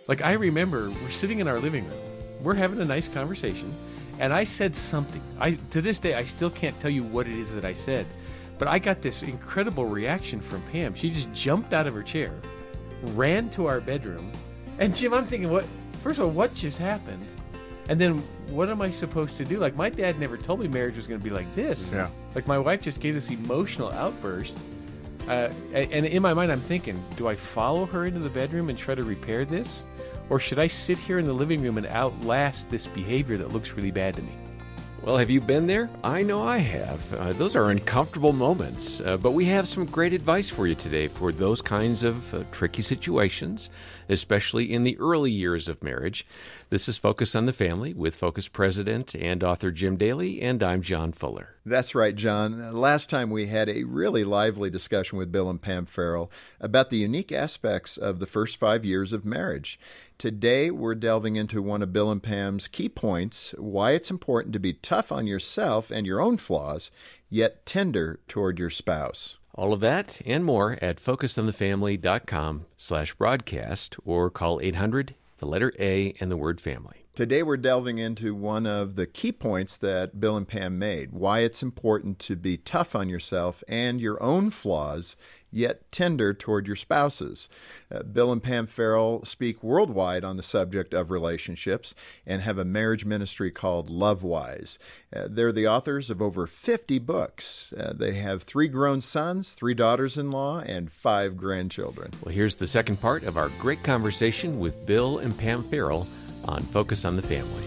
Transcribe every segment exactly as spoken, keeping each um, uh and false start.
Like, I remember we're sitting in our living room. We're having a nice conversation. And I said something. I to this day, I still can't tell you what it is that I said. But I got this incredible reaction from Pam. She just jumped out of her chair, ran to our bedroom. And Jim, I'm thinking, what? First of all, what just happened? And then what am I supposed to do? Like, my dad never told me marriage was going to be like this. Yeah. Like, my wife just gave this emotional outburst. Uh, and in my mind, I'm thinking, do I follow her into the bedroom and try to repair this? Or should I sit here in the living room and outlast this behavior that looks really bad to me? Well, have you been there? I know I have. Uh, those are uncomfortable moments, uh, but we have some great advice for you today for those kinds of uh, tricky situations, especially in the early years of marriage. This is Focus on the Family with Focus President and author Jim Daly, and I'm John Fuller. That's right, John. Last time we had a really lively discussion with Bill and Pam Farrell about the unique aspects of the first five years of marriage. Today, we're delving into one of Bill and Pam's key points, why it's important to be tough on yourself and your own flaws, yet tender toward your spouse. All of that and more at focusonthefamily.com slash broadcast or call eight hundred, the letter A, and the word family. Today we're delving into one of the key points that Bill and Pam made, why it's important to be tough on yourself and your own flaws, yet tender toward your spouses. Uh, Bill and Pam Farrell speak worldwide on the subject of relationships and have a marriage ministry called LoveWise. Uh, they're the authors of over fifty books. Uh, they have three grown sons, three daughters-in-law, and five grandchildren. Well, here's the second part of our great conversation with Bill and Pam Farrell on Focus on the Family.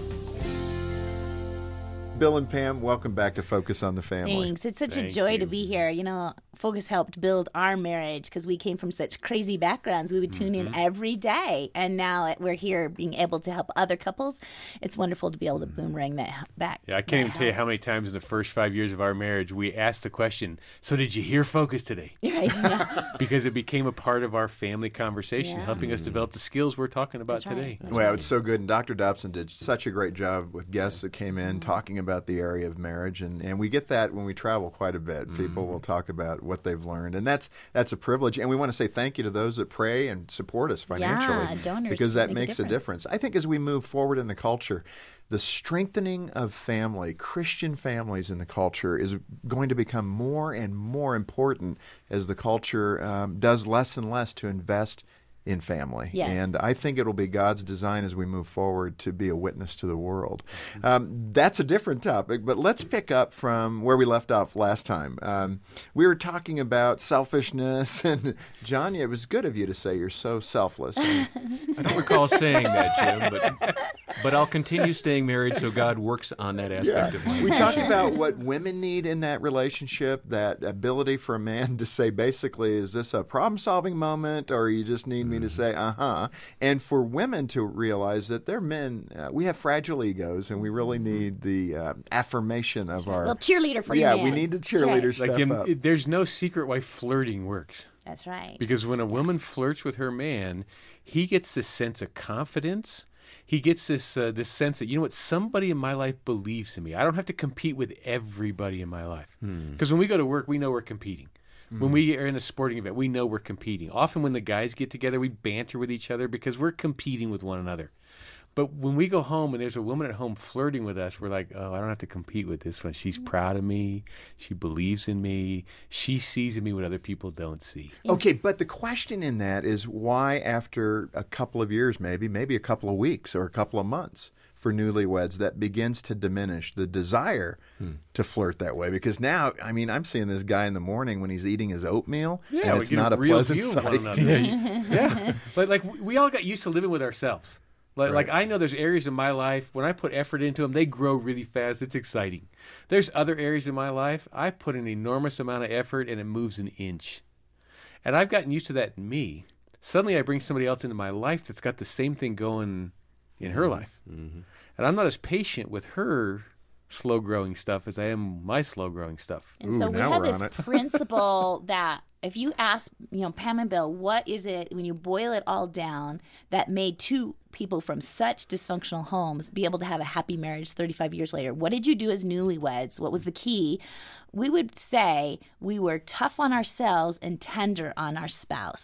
Bill and Pam, welcome back to Focus on the Family. Thanks. It's such Thank a joy you. to be here. You know, Focus helped build our marriage because we came from such crazy backgrounds. We would tune Mm-hmm. in every day. And now we're here being able to help other couples. It's wonderful to be able to boomerang that back. Yeah, I can't even tell you how many times in the first five years of our marriage we asked the question, so did you hear Focus today? Right, yeah. Because it became a part of our family conversation, Yeah. helping us develop the skills we're talking about That's right. today. That's Well, right. it's so good. And Doctor Dobson did such a great job with guests that came in talking about the area of marriage. And, and we get that when we travel quite a bit. People will talk about what they've learned. And that's that's a privilege. And we want to say thank you to those that pray and support us financially. Yeah, donors because that make a makes a difference. difference. I think as we move forward in the culture, the strengthening of family, Christian families in the culture, is going to become more and more important as the culture um, does less and less to invest in family. Yes. And I think it'll be God's design as we move forward to be a witness to the world. Um, that's a different topic, but let's pick up from where we left off last time. Um, we were talking about selfishness, and John, it was good of you to say you're so selfless. And I don't recall saying that, Jim, but but I'll continue staying married so God works on that aspect of my we talked relationship. about what women need in that relationship, that ability for a man to say, basically, is this a problem-solving moment, or you just need me to say, uh-huh, and for women to realize that they're men, uh, we have fragile egos, and we really need the uh, affirmation of our... Well, cheerleader for you, Yeah, man. we need the That's right. cheerleader step Like, Jim, up. it- there's no secret why flirting works. That's right. Because when a woman flirts with her man, he gets this sense of confidence. He gets this uh, this sense that, you know what, somebody in my life believes in me. I don't have to compete with everybody in my life. Because when we go to work, we know we're competing. When we are in a sporting event, we know we're competing. Often when the guys get together, we banter with each other because we're competing with one another. But when we go home and there's a woman at home flirting with us, we're like, oh, I don't have to compete with this one. She's proud of me. She believes in me. She sees in me what other people don't see. Okay, but the question in that is why after a couple of years, maybe, maybe a couple of weeks or a couple of months for newlyweds, that begins to diminish the desire Hmm. to flirt that way? Because now, I mean, I'm seeing this guy in the morning when he's eating his oatmeal, Yeah, and we it's get not a real pleasant view of one sight. another. yeah, yeah. But like we all got used to living with ourselves. Like, Right. like I know there's areas in my life when I put effort into them, they grow really fast. It's exciting. There's other areas in my life I put an enormous amount of effort and it moves an inch. And I've gotten used to that in me. Suddenly I bring somebody else into my life that's got the same thing going in her life. Mm-hmm. And I'm not as patient with her slow growing stuff as I am my slow growing stuff. And Ooh, so we now have we're this on it. principle that if you ask, you know, Pam and Bill, what is it, when you boil it all down, that made two people from such dysfunctional homes be able to have a happy marriage thirty-five years later? What did you do as newlyweds? What was the key? We would say we were tough on ourselves and tender on our spouse.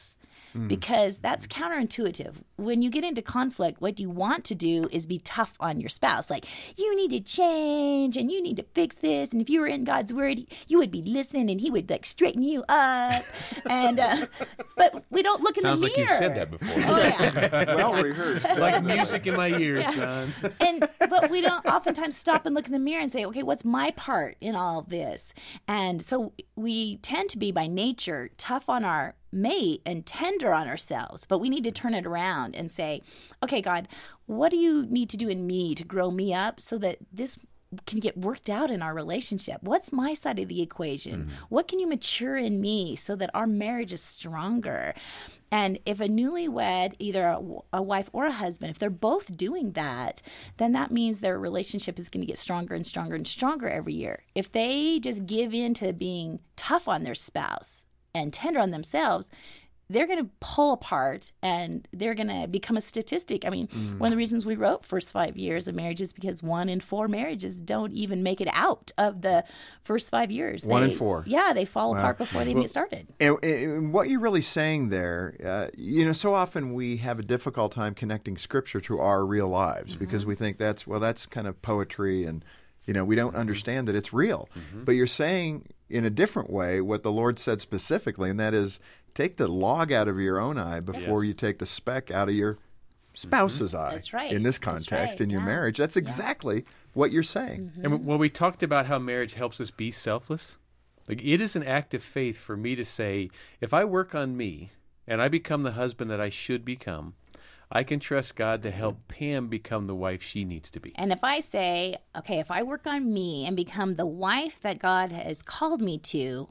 Mm. because that's counterintuitive. When you get into conflict, what you want to do is be tough on your spouse. Like, you need to change and you need to fix this. And if you were in God's word, you would be listening and he would like straighten you up. and uh, But we don't look in Sounds the like mirror. you've said that before. Oh, yeah. Well rehearsed. Like music in my ears, Yeah. John. and But we don't oftentimes stop and look in the mirror and say, okay, what's my part in all of this? And so we tend to be by nature tough on our mate and tender on ourselves, but we need to turn it around and say, okay, God, what do you need to do in me to grow me up so that this can get worked out in our relationship? What's my side of the equation? Mm-hmm. What can you mature in me so that our marriage is stronger? And if a newlywed, either a, a wife or a husband, if they're both doing that, then that means their relationship is going to get stronger and stronger and stronger every year. If they just give in to being tough on their spouse and tender on themselves, they're going to pull apart and they're going to become a statistic. I mean, mm. one of the reasons we wrote First Five Years of Marriage is because one in four marriages don't even make it out of the first five years. One they, in four. Yeah, they fall Wow. apart before they even well, get started. And, and what you're really saying there, uh, you know, so often we have a difficult time connecting Scripture to our real lives mm-hmm. because we think that's, well, that's kind of poetry and, you know, we don't understand that it's real. Mm-hmm. But you're saying in a different way what the Lord said specifically, and that is, take the log out of your own eye before yes. you take the speck out of your spouse's mm-hmm. eye. That's right. In this That's context, right. in your yeah. marriage. That's exactly yeah. what you're saying. Mm-hmm. And when we talked about how marriage helps us be selfless, like it is an act of faith for me to say, if I work on me and I become the husband that I should become, I can trust God to help Pam become the wife she needs to be. And if I say, okay, if I work on me and become the wife that God has called me to,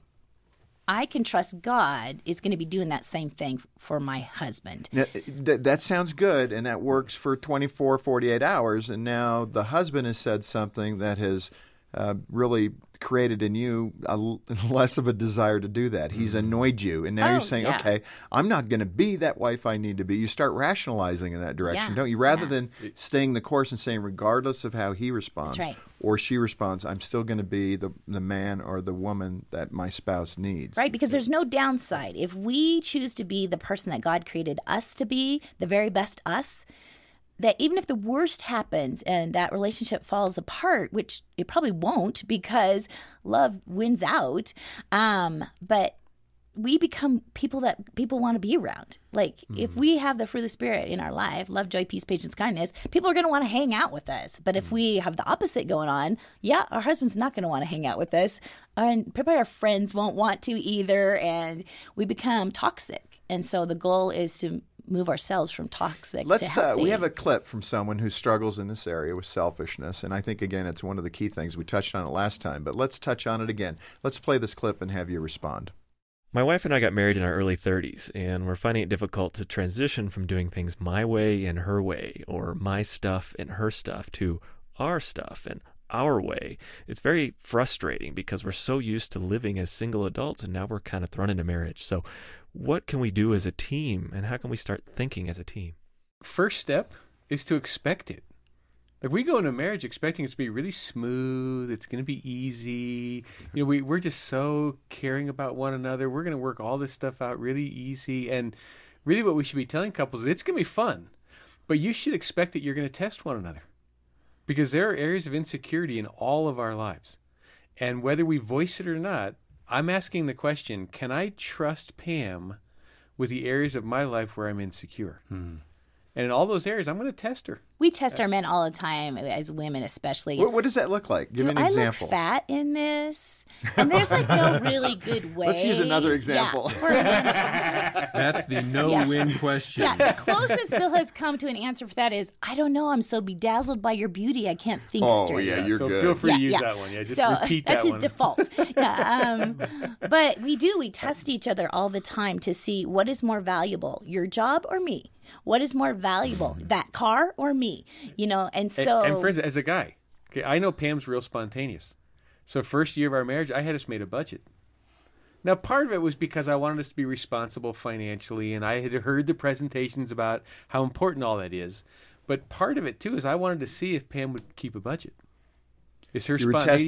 I can trust God is going to be doing that same thing for my husband. Now, th- that sounds good, and that works for twenty-four, forty-eight hours, and now the husband has said something that has uh, really created in you a l- less of a desire to do that. He's annoyed you, and now Oh, you're saying, yeah. okay, I'm not going to be that wife I need to be. You start rationalizing in that direction, Yeah, don't you? Rather yeah. than staying the course and saying, regardless of how he responds That's right. or she responds, I'm still going to be the, the man or the woman that my spouse needs. Right, because there's no downside. If we choose to be the person that God created us to be, the very best us, that even if the worst happens and that relationship falls apart, which it probably won't because love wins out, um, but we become people that people want to be around. Like mm. if we have the fruit of the Spirit in our life, love, joy, peace, patience, kindness, people are going to want to hang out with us. But if mm. we have the opposite going on, yeah, our husband's not going to want to hang out with us. And probably our friends won't want to either. And we become toxic. And so the goal is to move ourselves from toxic Let's, to healthy. Uh, we have a clip from someone who struggles in this area with selfishness, and I think, again, it's one of the key things. We touched on it last time, but let's touch on it again. Let's play this clip and have you respond. My wife and I got married in our early thirties, and we're finding it difficult to transition from doing things my way and her way, or my stuff and her stuff, to our stuff and our way. It's very frustrating because we're so used to living as single adults, and now we're kind of thrown into marriage. So what can we do as a team, and how can we start thinking as a team? First step is to expect it. Like we go into marriage expecting it to be really smooth. It's going to be easy. You know, we, we're just so caring about one another. We're going to work all this stuff out really easy. And really what we should be telling couples is it's going to be fun. But you should expect that you're going to test one another. Because there are areas of insecurity in all of our lives. And whether we voice it or not, I'm asking the question, can I trust Pam with the areas of my life where I'm insecure? Hmm. And in all those areas, I'm going to test her. We test our men all the time, as women especially. What, what does that look like? Give Do me an I example. look fat in this? And there's like no really good way. Let's use another example. Yeah, for a man to answer. That's the no-win question. Yeah, the closest Bill has come to an answer for that is, I don't know, I'm so bedazzled by your beauty, I can't think Oh, straight. yeah, you're so good. feel free Yeah, to use yeah. that one. Yeah, just so repeat that's that his one. default. Yeah, um, but we do, we test each other all the time to see what is more valuable, your job or me? What is more valuable, that car or me? You know, and so... And, and for instance, as a guy, okay, I know Pam's real spontaneous. So first year of our marriage, I had us made a budget. Now, part of it was because I wanted us to be responsible financially, and I had heard the presentations about how important all that is. But part of it, too, is I wanted to see if Pam would keep a budget. Is her You were spontaneity- testing her.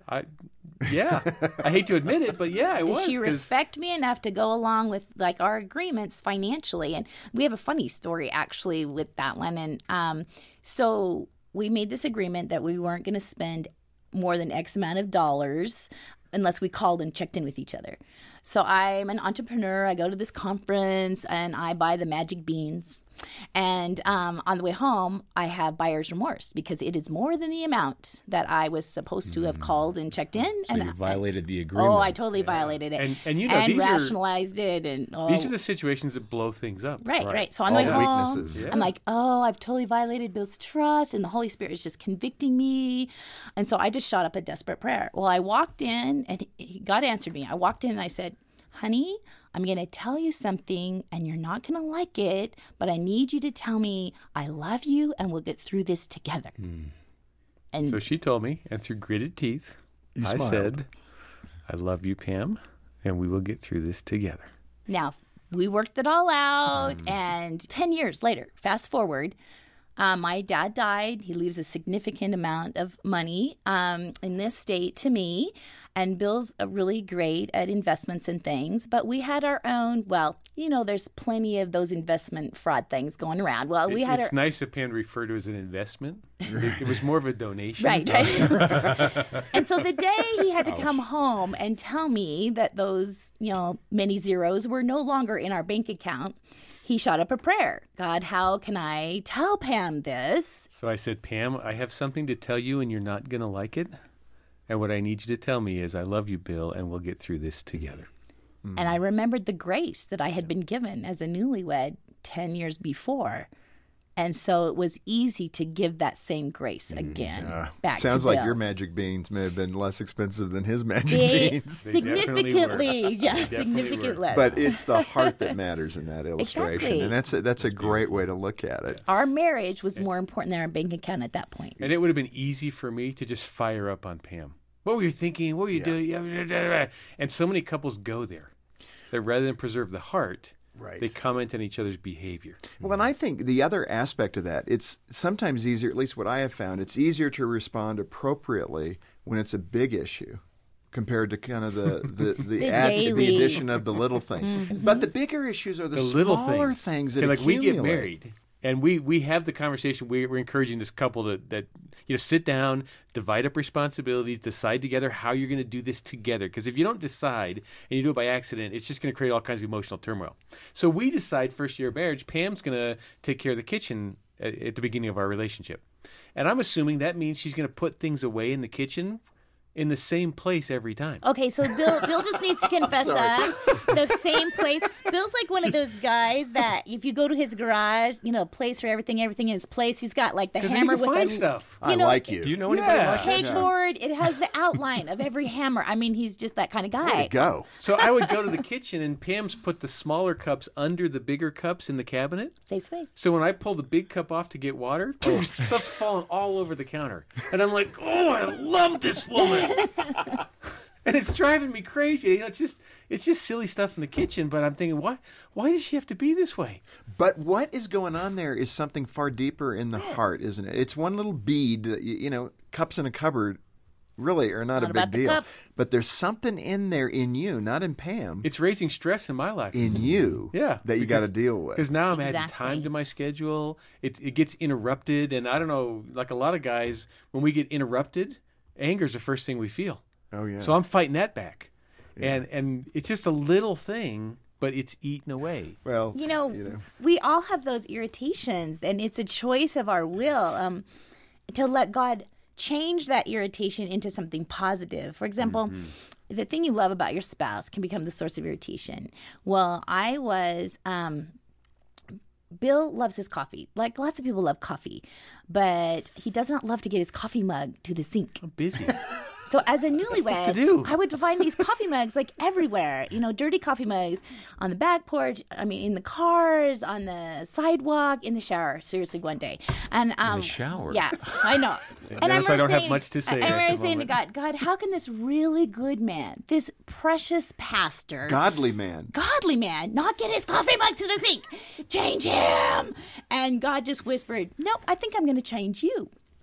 I, yeah. I hate to admit it, but yeah, it Did was. she 'cause- respect me enough to go along with like our agreements financially? And we have a funny story actually with that one. And um, so we made this agreement that we weren't going to spend more than X amount of dollars unless we called and checked in with each other. So I'm an entrepreneur. I go to this conference and I buy the magic beans. And um, on the way home, I have buyer's remorse because it is more than the amount that I was supposed to have called and checked in. So and you I- violated the agreement. Oh, I totally violated it. And- and you know, and these are- rationalized it. And oh, These are the situations that blow things up. right, Right. right. So on the way All home, weaknesses. Yeah. I'm like, oh, I've totally violated Bill's trust, and the Holy Spirit is just convicting me. And so I just shot up a desperate prayer. Well, I walked in, and he, God answered me. I walked in, and I said, honey, I'm going to tell you something, and you're not going to like it, but I need you to tell me I love you, and we'll get through this together. And So she told me, and through gritted teeth, You I smiled. said, I love you, Pam, and we will get through this together. now we worked it all out, Mm. and ten years later, fast forward, um, my dad died. He leaves a significant amount of money um, in this state to me. And Bill's uh, really great at investments and things. But we had our own, well, you know, there's plenty of those investment fraud things going around. Well, we It- had it's our. nice that Pam referred to it as an investment. It, it was more of a donation. Right, right. And so the day he had to come home and tell me that those, you know, many zeros were no longer in our bank account, he shot up a prayer. God, how can I tell Pam this? So I said, Pam, I have something to tell you, and you're not going to like it. And what I need you to tell me is, I love you, Bill, and we'll get through this together. And I remembered the grace that I had been given as a newlywed ten years before. And so it was easy to give that same grace again Uh, back sounds to like Bill. your magic beans may have been less expensive than his magic They beans. They definitely significantly, yeah, definitely significant were. less. But it's the heart that matters in that illustration, Exactly. and that's a, that's a great way to look at it. Our marriage was more important than our bank account at that point. And it would have been easy for me to just fire up on Pam. What were you thinking? What were you doing? And so many couples go there that rather than preserve the heart, Right. they comment on each other's behavior. Well, and I think the other aspect of that, it's sometimes easier, at least what I have found, it's easier to respond appropriately when it's a big issue compared to kind of the the the, The add, daily. the addition of the little things. But the bigger issues are the, The little smaller things. things, that Okay, like we get accumulate. married and we we have the conversation. We, we're encouraging this couple to that you know sit down, divide up responsibilities, decide together how you're going to do this together. Because if you don't decide and you do it by accident, it's just going to create all kinds of emotional turmoil. So we decide first year of marriage, Pam's going to take care of the kitchen at, at the beginning of our relationship, and I'm assuming that means she's going to put things away in the kitchen in the same place every time. Okay, so Bill Bill just needs to confess up. The same place. Bill's like one of those guys that if you go to his garage, you know, a place for everything, everything in his place. He's got like the Because you hammer can with find the stuff. I you know, like you. Do you know anybody Yeah. like that? pegboard. It has the outline of every hammer. I mean, he's just that kind of There guy. you go. So I would go to the kitchen and Pam's put the smaller cups under the bigger cups in the cabinet. Save space. So when I pull the big cup off to get water, stuff's falling all over the counter. And I'm like, oh, I love this woman. And it's driving me crazy. You know, it's just it's just silly stuff in the kitchen, but I'm thinking, why why does she have to be this way? But what is going on there is something far deeper in the heart, isn't it? It's one little bead that, you, you know, cups in a cupboard really are not, not a big about the deal. cup. But there's something in there in you, not in Pam, It's raising stress in my life. in you Yeah, that you got to because- deal with. Because now I'm adding Exactly. time to my schedule. It it gets interrupted, and I don't know, like a lot of guys, when we get interrupted, anger is the first thing we feel. Oh, yeah. So I'm fighting that back, and and it's just a little thing, but it's eaten away. well, You know, you know. we all have those irritations, and it's a choice of our will um, to let God change that irritation into something positive. For example, the thing you love about your spouse can become the source of irritation. Well, I was. Um, Bill loves his coffee. Like lots of people love coffee, but he does not love to get his coffee mug to the sink. I'm busy. So as a to newlywed, do. I would find these coffee mugs like everywhere. You know, dirty coffee mugs on the back porch. I mean, in the cars, on the sidewalk, in the shower. Seriously, one day, and um, shower? Yeah, I know. And Notice I don't have saying, much to say I, I at remember the saying to moment. God, God, how can this really good man, this precious pastor, Godly man. godly man, not get his coffee mugs to the sink? Change him. And God just whispered, nope, I think I'm going to change you.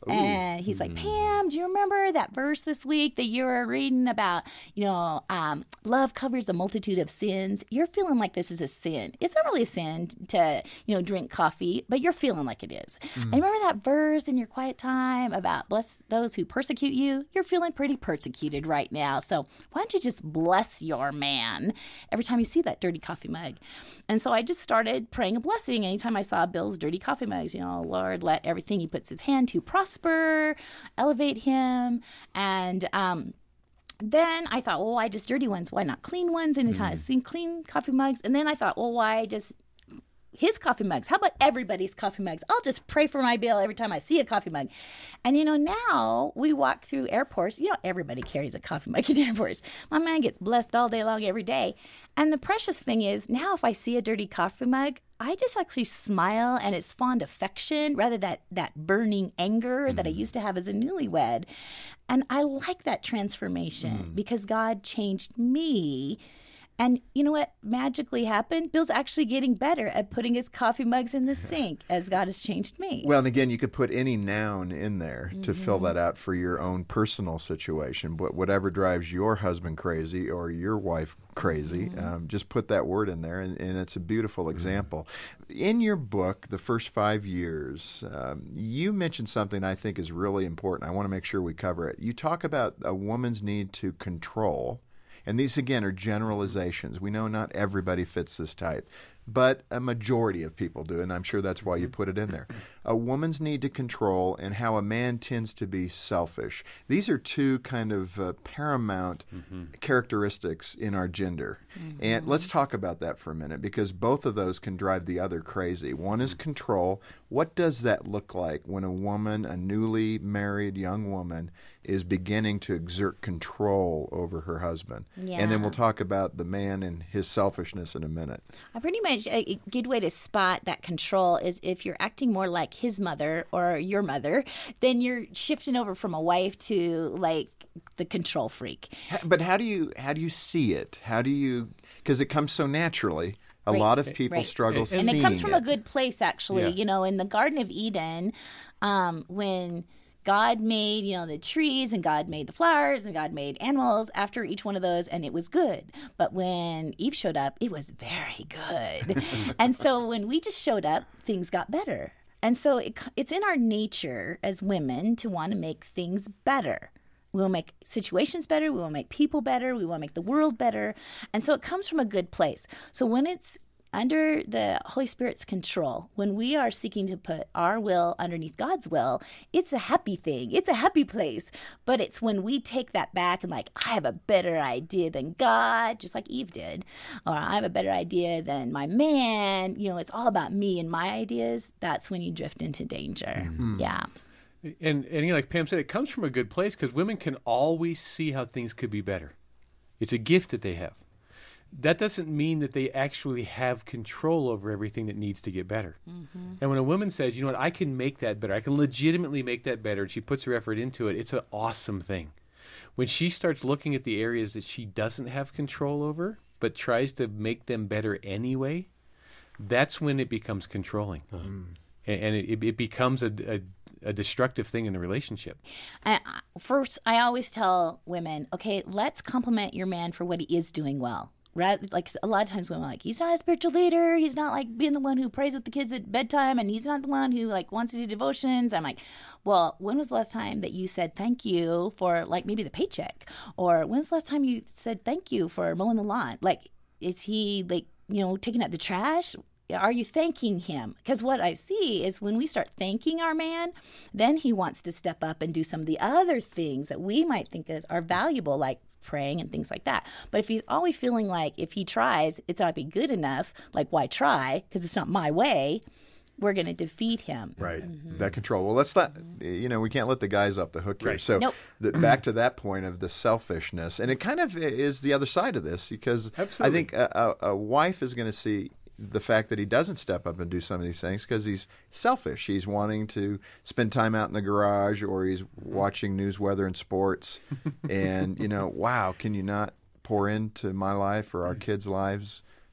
And he's like, Pam, do you remember that verse this week that you were reading about, you know, um, love covers a multitude of sins? You're feeling like this is a sin. It's not really a sin to, you know, drink coffee, but you're feeling like it is. Mm. And remember that verse in your quiet time about bless those who persecute you? You're feeling pretty persecuted right now. So why don't you just bless your man every time you see that dirty coffee mug? And so I just started praying a blessing anytime I saw Bill's dirty coffee mugs. You know, Lord, let everything he puts his hand to prosper, elevate him. And um, then I thought, well, why just dirty ones? Why not clean ones? Anytime mm. I see clean coffee mugs. And then I thought, well, why just his coffee mugs? How about everybody's coffee mugs? I'll just pray for my Bill every time I see a coffee mug. And, you know, now we walk through airports. You know, everybody carries a coffee mug in airports. My man gets blessed all day long every day. And the precious thing is now if I see a dirty coffee mug, I just actually smile, and it's fond affection rather than that, that burning anger mm. that I used to have as a newlywed. And I like that transformation mm. because God changed me. And you know what magically happened? Bill's actually getting better at putting his coffee mugs in the sink as God has changed me. Well, and again, you could put any noun in there mm-hmm. to fill that out for your own personal situation. But whatever drives your husband crazy or your wife crazy, mm-hmm. um, just put that word in there, and, and it's a beautiful example. Mm-hmm. In your book, The First Five Years, um, you mentioned something I think is really important. I want to make sure we cover it. You talk about a woman's need to control. And these, again, are generalizations. We know not everybody fits this type, but a majority of people do, and I'm sure that's why you put it in there. A woman's need to control and how a man tends to be selfish. These are two kind of uh, paramount mm-hmm. characteristics in our gender. Mm-hmm. And let's talk about that for a minute, because both of those can drive the other crazy. One is control. What does that look like when a woman, a newly married young woman, is beginning to exert control over her husband? Yeah. And then we'll talk about the man and his selfishness in a minute. I pretty much, a good way to spot that control is if you're acting more like his mother or your mother, then you're shifting over from a wife to like the control freak. But how do you how do you see it? How do you, because it comes so naturally. A right. lot of people right. struggle and seeing it. And it comes from a good place, actually. Yeah. You know, in the Garden of Eden, um, when God made, you know, the trees, and God made the flowers, and God made animals after each one of those, and it was good. But when Eve showed up, it was very good. And so when we just showed up, things got better. And so it, it's in our nature as women to want to make things better. We will make situations better. We will make people better. We will make the world better. And so it comes from a good place. So when it's under the Holy Spirit's control, when we are seeking to put our will underneath God's will, it's a happy thing. It's a happy place. But it's when we take that back and like, I have a better idea than God, just like Eve did, or I have a better idea than my man, you know, it's all about me and my ideas. That's when you drift into danger. Mm-hmm. Yeah. And, and you know, like Pam said, it comes from a good place because women can always see how things could be better. It's a gift that they have. That doesn't mean that they actually have control over everything that needs to get better. Mm-hmm. And when a woman says, you know what, I can make that better, I can legitimately make that better, and she puts her effort into it, it's an awesome thing. When she starts looking at the areas that she doesn't have control over, but tries to make them better anyway, that's when it becomes controlling. Mm. And, and it, it becomes a, a a destructive thing in the relationship. Uh, first, I always tell women, okay, let's compliment your man for what he is doing well. Rather, like a lot of times women are like, he's not a spiritual leader. He's not like being the one who prays with the kids at bedtime, and he's not the one who like wants to do devotions. I'm like, well, when was the last time that you said thank you for like maybe the paycheck? Or when's the last time you said thank you for mowing the lawn? Like, is he like, you know, taking out the trash? Are you thanking him? Because what I see is when we start thanking our man, then he wants to step up and do some of the other things that we might think is, are valuable, like praying and things like that. But if he's always feeling like if he tries, it's not be good enough, like why try? Because it's not my way. We're going to defeat him. Right. Mm-hmm. That control. Well, let's not, you know, we can't let the guys off the hook here. Right. So nope. the, back to that point of the selfishness. And it kind of is the other side of this, because Absolutely. I think a, a, a wife is going to see the fact that he doesn't step up and do some of these things because he's selfish. He's wanting to spend time out in the garage, or he's watching news, weather, and sports. And, you know, wow, can you not pour into my life or our kids' lives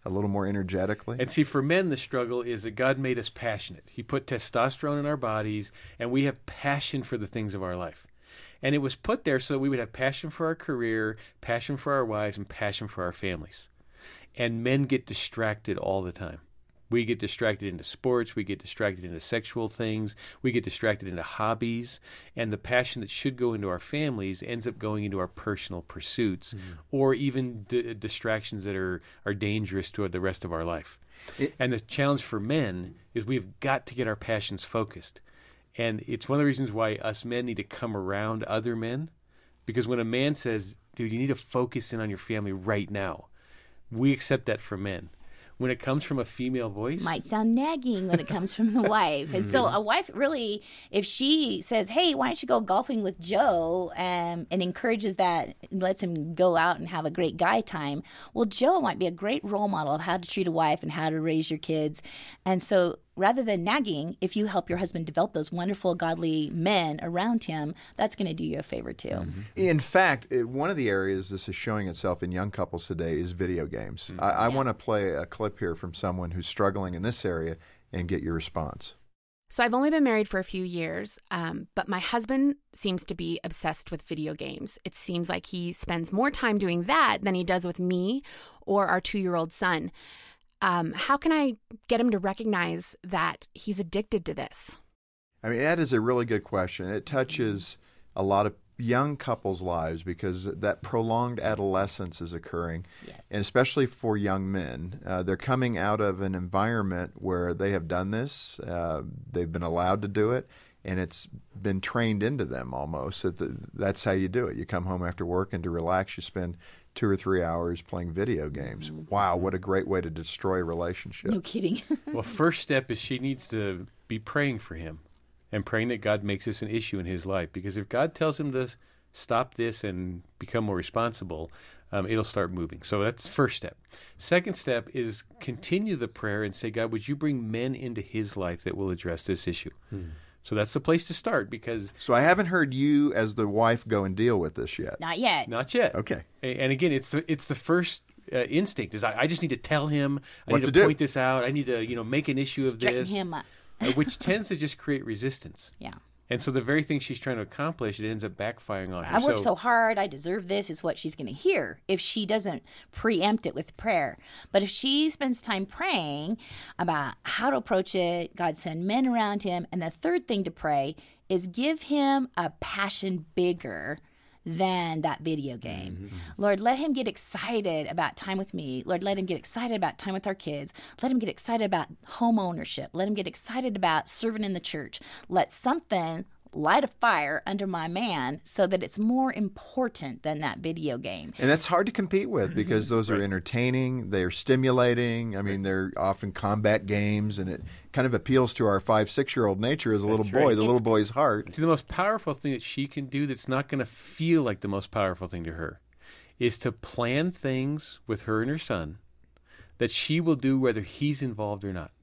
a little more energetically. And see, for men, the struggle is that God made us passionate. He put testosterone in our bodies, and we have passion for the things of our life. And it was put there so we would have passion for our career, passion for our wives, and passion for our families. And men get distracted all the time. We get distracted into sports. We get distracted into sexual things. We get distracted into hobbies. And the passion that should go into our families ends up going into our personal pursuits mm-hmm. or even d- distractions that are, are dangerous to the rest of our life. It, and the challenge for men is we've got to get our passions focused. And it's one of the reasons why us men need to come around other men. Because when a man says, dude, you need to focus in on your family right now, we accept that from men. When it comes from a female voice, might sound nagging when it comes from the wife. And so a wife really, if she says, hey, why don't you go golfing with Joe, um, and encourages that, lets him go out and have a great guy time, well, Joe might be a great role model of how to treat a wife and how to raise your kids. And so rather than nagging, if you help your husband develop those wonderful, godly men around him, that's going to do you a favor too. Mm-hmm. In fact, it, one of the areas this is showing itself in young couples today is video games. Mm-hmm. I, I yeah. want to play a clip here from someone who's struggling in this area and get your response. So I've only been married for a few years, um, but my husband seems to be obsessed with video games. It seems like he spends more time doing that than he does with me or our two-year-old son. Um, how can I get him to recognize that he's addicted to this? I mean, that is a really good question. It touches a lot of young couples' lives because that prolonged adolescence is occurring, yes. and especially for young men. Uh, they're coming out of an environment where they have done this, uh, they've been allowed to do it, and it's been trained into them almost. That the, that's how you do it. You come home after work, and to relax, you spend two or three hours playing video games. Mm-hmm. Wow, what a great way to destroy a relationship. No kidding. Well, first step is she needs to be praying for him and praying that God makes this an issue in his life. Because if God tells him to stop this and become more responsible, um, it'll start moving. So that's the first step. Second step is continue the prayer and say, God, would you bring men into his life that will address this issue? Hmm. So that's the place to start because... So I haven't heard you as the wife go and deal with this yet. Not yet. Not yet. Okay. And again, it's the, it's the first uh, instinct is I, I just need to tell him, I what need to, to point do. this out, I need to, you know, make an issue Straighten of this. him up. uh, which tends to just create resistance. Yeah. And so the very thing she's trying to accomplish, it ends up backfiring on her. I worked so, so hard, I deserve this, is what she's going to hear if she doesn't preempt it with prayer. But if she spends time praying about how to approach it, God send men around him. And the third thing to pray is give him a passion bigger than that video game. Mm-hmm. Lord, let him get excited about time with me. Lord, let him get excited about time with our kids. Let him get excited about home ownership. Let him get excited about serving in the church. Let something light a fire under my man so that it's more important than that video game. And that's hard to compete with because those right. are entertaining, they're stimulating. I mean, they're often combat games, and it kind of appeals to our five, six-year-old nature as a that's little boy, right. the it's, little boy's heart. See, the most powerful thing that she can do that's not going to feel like the most powerful thing to her is to plan things with her and her son that she will do whether he's involved or not.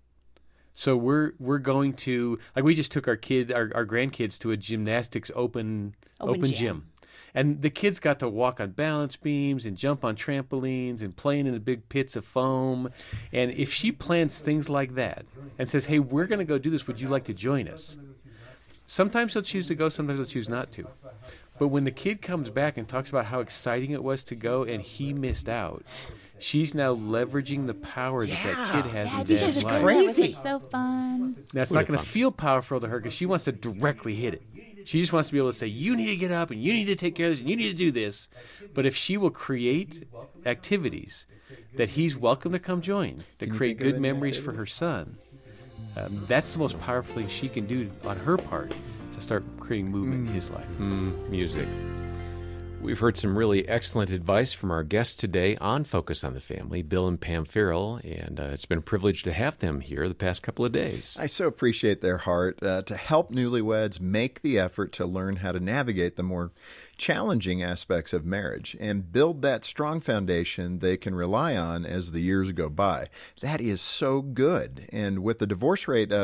So we're we're going to, like we just took our kid, our, our grandkids to a gymnastics open open, open gym. gym. And the kids got to walk on balance beams and jump on trampolines and playing in the big pits of foam. And if she plans things like that and says, hey, we're going to go do this, would you like to join us? Sometimes he'll choose to go, sometimes he'll choose not to. But when the kid comes back and talks about how exciting it was to go and he missed out, she's now leveraging the power that yeah, that kid has Daddy, in dad's life. crazy. Was so fun. Now, it's not going to feel powerful to her because she wants to directly hit it. She just wants to be able to say, you need to get up and you need to take care of this and you need to do this. But if she will create activities that he's welcome to come join, to create good memories for her son, um, that's the most powerful thing she can do on her part to start creating movement mm. in his life. Mm, music. We've heard some really excellent advice from our guests today on Focus on the Family, Bill and Pam Farrell, and uh, it's been a privilege to have them here the past couple of days. I so appreciate their heart uh, to help newlyweds make the effort to learn how to navigate the more challenging aspects of marriage and build that strong foundation they can rely on as the years go by. That is so good. And with the divorce rate of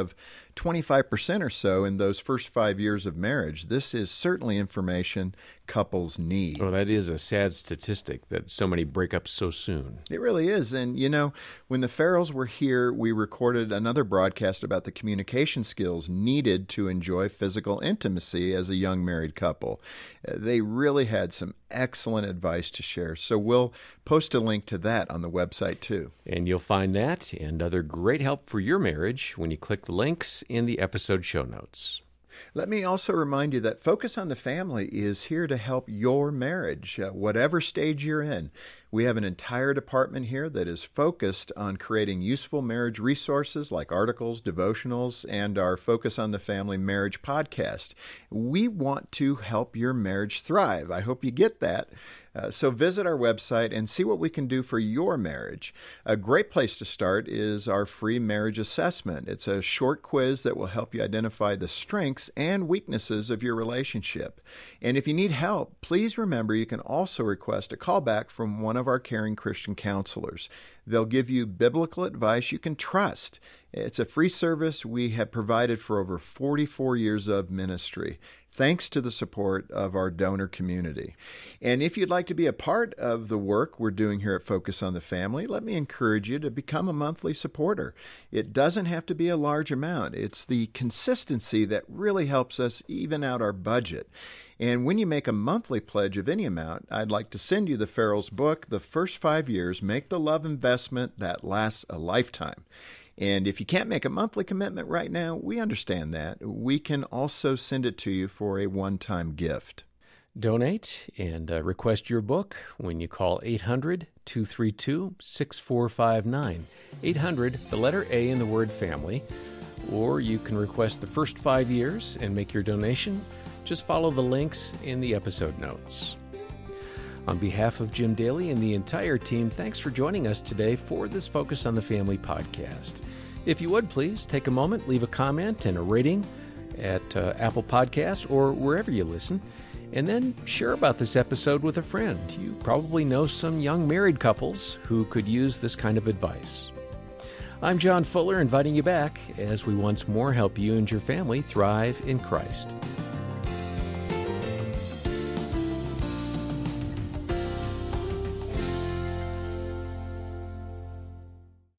twenty-five percent or so in those first five years of marriage. This is certainly information couples need. Well, that is a sad statistic that so many break up so soon. It really is. And, you know, when the Farrells were here, we recorded another broadcast about the communication skills needed to enjoy physical intimacy as a young married couple. Uh, they really had some excellent advice to share. So we'll post a link to that on the website, too. And you'll find that and other great help for your marriage when you click the links in the episode show notes. Let me also remind you that Focus on the Family is here to help your marriage, uh, whatever stage you're in. We have an entire department here that is focused on creating useful marriage resources like articles, devotionals, and our Focus on the Family Marriage podcast. We want to help your marriage thrive. I hope you get that. Uh, so visit our website and see what we can do for your marriage. A great place to start is our free marriage assessment. It's a short quiz that will help you identify the strengths and weaknesses of your relationship. And if you need help, please remember you can also request a callback from one of our caring Christian counselors. They'll give you biblical advice you can trust. It's a free service we have provided for over forty-four years of ministry, thanks to the support of our donor community. And if you'd like to be a part of the work we're doing here at Focus on the Family, let me encourage you to become a monthly supporter. It doesn't have to be a large amount. It's the consistency that really helps us even out our budget. And when you make a monthly pledge of any amount, I'd like to send you the Farrell's book, The First Five Years, Make the Love Investment That Lasts a Lifetime. And if you can't make a monthly commitment right now, we understand that. We can also send it to you for a one-time gift. Donate and uh, request your book when you call eight hundred, two three two, six four five nine. eight hundred, the letter A in the word family. Or you can request the first five years and make your donation. Just follow the links in the episode notes. On behalf of Jim Daly and the entire team, thanks for joining us today for this Focus on the Family podcast. If you would, please take a moment, leave a comment and a rating at uh, Apple Podcasts or wherever you listen, and then share about this episode with a friend. You probably know some young married couples who could use this kind of advice. I'm John Fuller, inviting you back as we once more help you and your family thrive in Christ.